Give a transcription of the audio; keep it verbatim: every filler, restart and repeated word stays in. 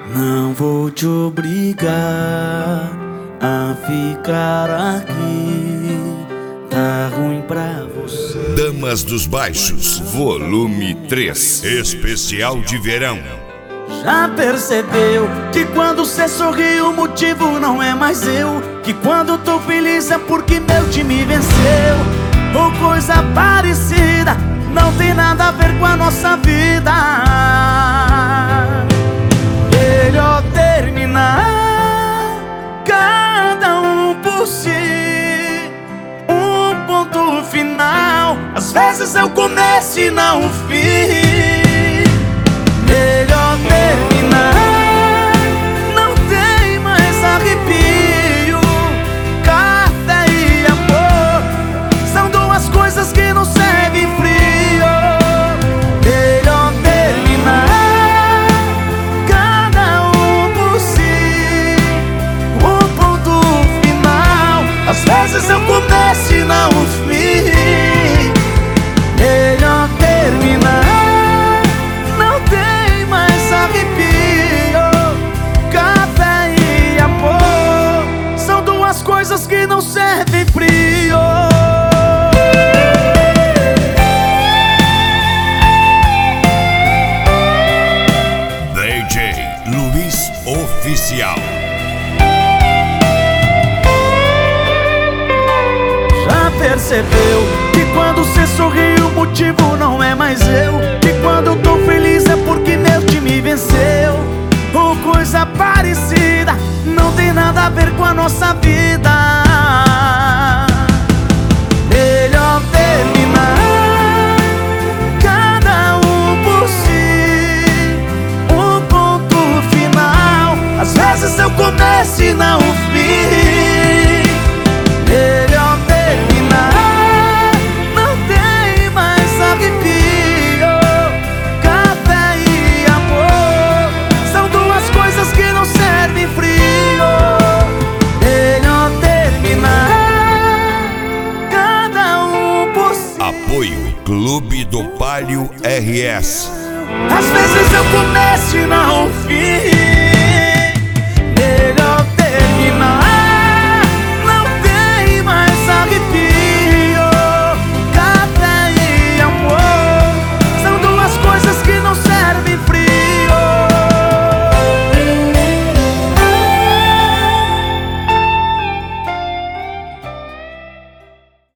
Não vou te obrigar a ficar aqui. Tá ruim pra você. Damas dos Baixos, volume três, especial de verão. Já percebeu que quando cê sorri o motivo não é mais eu? Que quando tô feliz é porque meu time venceu? Ou coisa parecida, não tem nada a ver com a nossa vida. Melhor terminar, cada um por si, um ponto final. Às vezes é o começo e não o fim. Melhor terminar, não tem mais arrepio. Café e amor são duas coisas que não servem frio. Melhor terminar, cada um por si, um ponto final. Às vezes eu começo e não o fim. Melhor terminar, coisas que não servem frio. D J Luiz Oficial. Já percebeu que quando cê sorri o motivo não é mais eu? Que quando eu tô feliz é porque meu time venceu? Ou coisa parecida, não tem nada a ver com a nossa vida. Melhor terminar, cada um por si, um ponto final. Às vezes eu começo e não o fim. Melhor terminar, não tem mais arrepio. Café e amor são duas coisas que não servem frio. Apoio Clube do Palio R S. Às vezes eu começo e não o fim.